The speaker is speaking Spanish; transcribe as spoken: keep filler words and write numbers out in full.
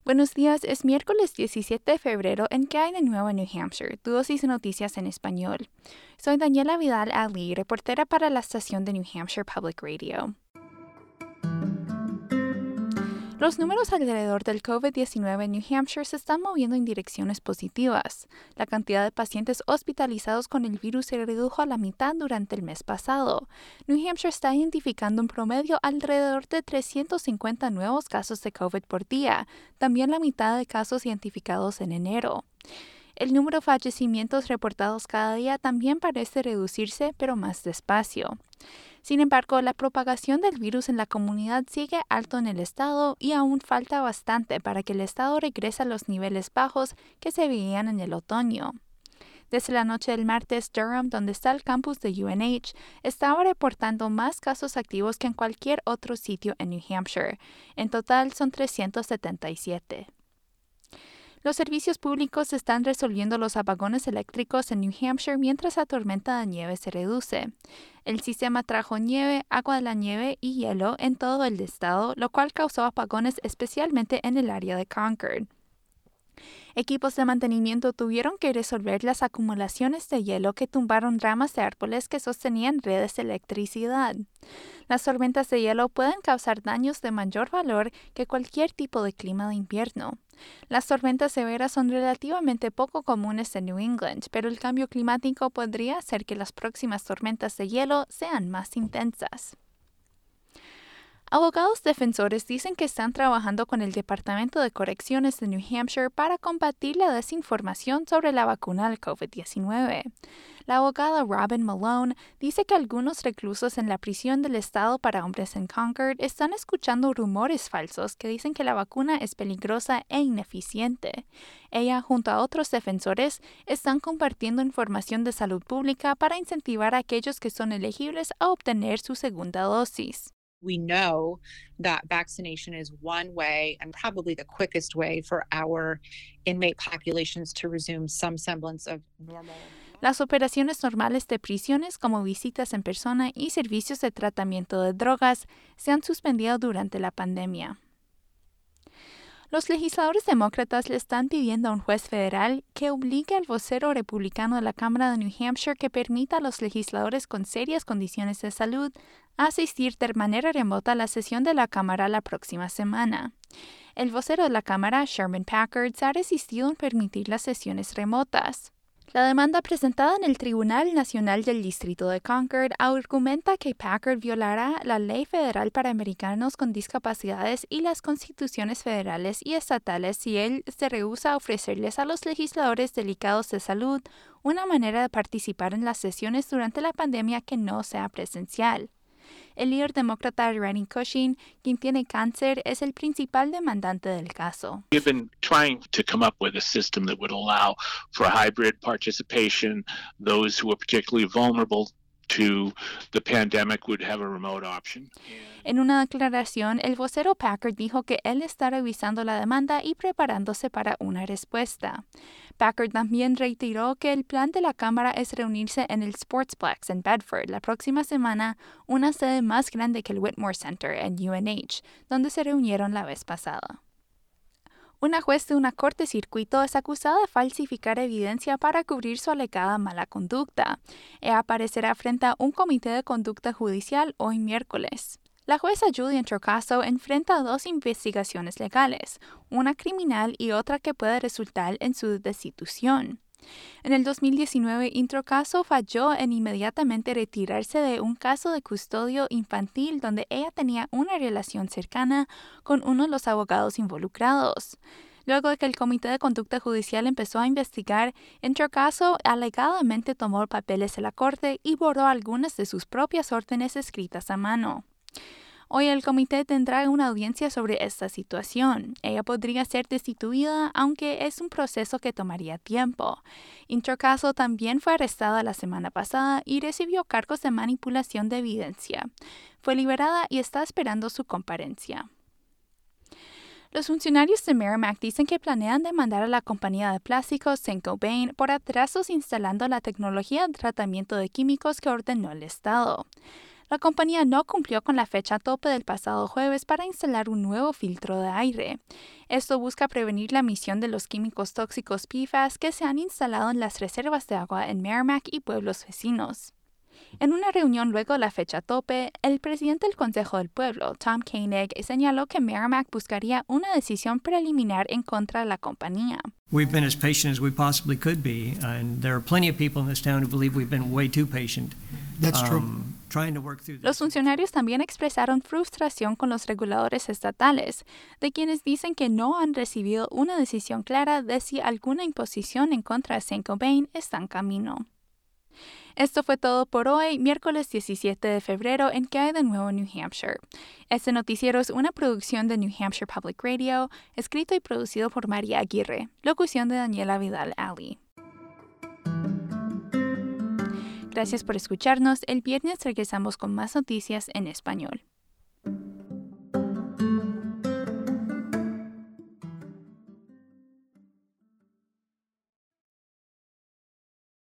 Buenos días, es miércoles diecisiete de febrero en ¿Qué hay de nuevo en New Hampshire? Tu dosis de noticias en español. Soy Daniela Vidal Ali, reportera para la estación de New Hampshire Public Radio. Los números alrededor del COVID diecinueve en New Hampshire se están moviendo en direcciones positivas. La cantidad de pacientes hospitalizados con el virus se redujo a la mitad durante el mes pasado. New Hampshire está identificando en promedio alrededor de trescientos cincuenta nuevos casos de COVID por día, también la mitad de casos identificados en enero. El número de fallecimientos reportados cada día también parece reducirse, pero más despacio. Sin embargo, la propagación del virus en la comunidad sigue alto en el estado y aún falta bastante para que el estado regrese a los niveles bajos que se veían en el otoño. Desde la noche del martes, Durham, donde está el campus de U N H, estaba reportando más casos activos que en cualquier otro sitio en New Hampshire. En total son trescientos setenta y siete. Los servicios públicos están resolviendo los apagones eléctricos en New Hampshire mientras la tormenta de nieve se reduce. El sistema trajo nieve, agua de la nieve y hielo en todo el estado, lo cual causó apagones especialmente en el área de Concord. Equipos de mantenimiento tuvieron que resolver las acumulaciones de hielo que tumbaron ramas de árboles que sostenían redes de electricidad. Las tormentas de hielo pueden causar daños de mayor valor que cualquier tipo de clima de invierno. Las tormentas severas son relativamente poco comunes en New England, pero el cambio climático podría hacer que las próximas tormentas de hielo sean más intensas. Abogados defensores dicen que están trabajando con el Departamento de Correcciones de New Hampshire para combatir la desinformación sobre la vacuna del COVID diecinueve. La abogada Robin Malone dice que algunos reclusos en la prisión del estado para hombres en Concord están escuchando rumores falsos que dicen que la vacuna es peligrosa e ineficiente. Ella, junto a otros defensores, están compartiendo información de salud pública para incentivar a aquellos que son elegibles a obtener su segunda dosis. We know that vaccination is one way and probably the quickest way for our inmate populations to resume some semblance of normal. Las operaciones normales de prisiones como visitas en persona y servicios de tratamiento de drogas se han suspendido durante la pandemia. Los legisladores demócratas le están pidiendo a un juez federal que obligue al vocero republicano de la Cámara de New Hampshire que permita a los legisladores con serias condiciones de salud asistir de manera remota a la sesión de la Cámara la próxima semana. El vocero de la Cámara, Sherman Packard, se ha resistido en permitir las sesiones remotas. La demanda presentada en el Tribunal Nacional del Distrito de Concord argumenta que Packard violará la ley federal para americanos con discapacidades y las constituciones federales y estatales si él se rehúsa a ofrecerles a los legisladores delicados de salud una manera de participar en las sesiones durante la pandemia que no sea presencial. El líder demócrata Randy Cushing, quien tiene cáncer, es el principal demandante del caso. We've been trying to come up with a system that would allow for hybrid participation. Those who are particularly vulnerable to the pandemic would have a remote option. En una declaración, el vocero Packard dijo que él está revisando la demanda y preparándose para una respuesta. Packard también reiteró que el plan de la Cámara es reunirse en el Sportsplex en Bedford la próxima semana, una sede más grande que el Whitmore Center en U N H, donde se reunieron la vez pasada. Una juez de una corte circuito es acusada de falsificar evidencia para cubrir su alegada mala conducta. Ella aparecerá frente a un comité de conducta judicial hoy miércoles. La jueza Julian Trocaso enfrenta dos investigaciones legales, una criminal y otra que puede resultar en su destitución. En el dos mil diecinueve, Trocaso falló en inmediatamente retirarse de un caso de custodio infantil donde ella tenía una relación cercana con uno de los abogados involucrados. Luego de que el Comité de Conducta Judicial empezó a investigar, Trocaso alegadamente tomó papeles de la corte y borró algunas de sus propias órdenes escritas a mano. Hoy el comité tendrá una audiencia sobre esta situación. Ella podría ser destituida, aunque es un proceso que tomaría tiempo. Trocaso también fue arrestada la semana pasada y recibió cargos de manipulación de evidencia. Fue liberada y está esperando su comparencia. Los funcionarios de Merrimack dicen que planean demandar a la compañía de plásticos Saint-Gobain por atrasos instalando la tecnología de tratamiento de químicos que ordenó el Estado. La compañía no cumplió con la fecha tope del pasado jueves para instalar un nuevo filtro de aire. Esto busca prevenir la emisión de los químicos tóxicos P F A S que se han instalado en las reservas de agua en Merrimack y pueblos vecinos. En una reunión luego de la fecha tope, el presidente del Consejo del Pueblo, Tom Koenig, señaló que Merrimack buscaría una decisión preliminar en contra de la compañía. We've been as patient as we possibly could be, and there are plenty of people in this town who believe we've been way too patient. That's true. Um, trying to work through this. Los funcionarios también expresaron frustración con los reguladores estatales, de quienes dicen que no han recibido una decisión clara de si alguna imposición en contra de Saint-Gobain está en camino. Esto fue todo por hoy, miércoles diecisiete de febrero, en ¿Qué hay de nuevo en New Hampshire? Este noticiero es una producción de New Hampshire Public Radio, escrito y producido por María Aguirre, locución de Daniela Vidal-Ali. Gracias por escucharnos. El viernes regresamos con más noticias en español.